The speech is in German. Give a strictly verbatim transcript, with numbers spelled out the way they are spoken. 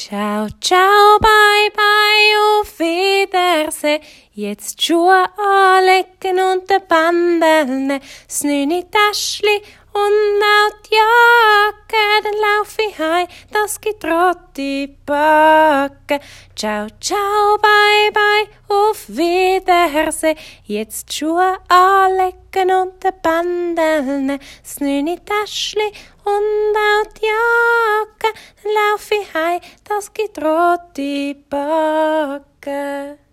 Ciao, ciao, bye, bye, auf Wiedersehen. Jetzt die Schuhe anlegen und den Bandeln, das neue Täschli und auch die Jacke. Dann lauf ich heim, das gibt rote Backen. Ciao, ciao, bye, bye, auf Wiedersehen. Jetzt die Schuhe anlegen und den Bandeln, das neue Täschli und auch die Jacke. Dann lauf ich heim, das gibt rote Backen.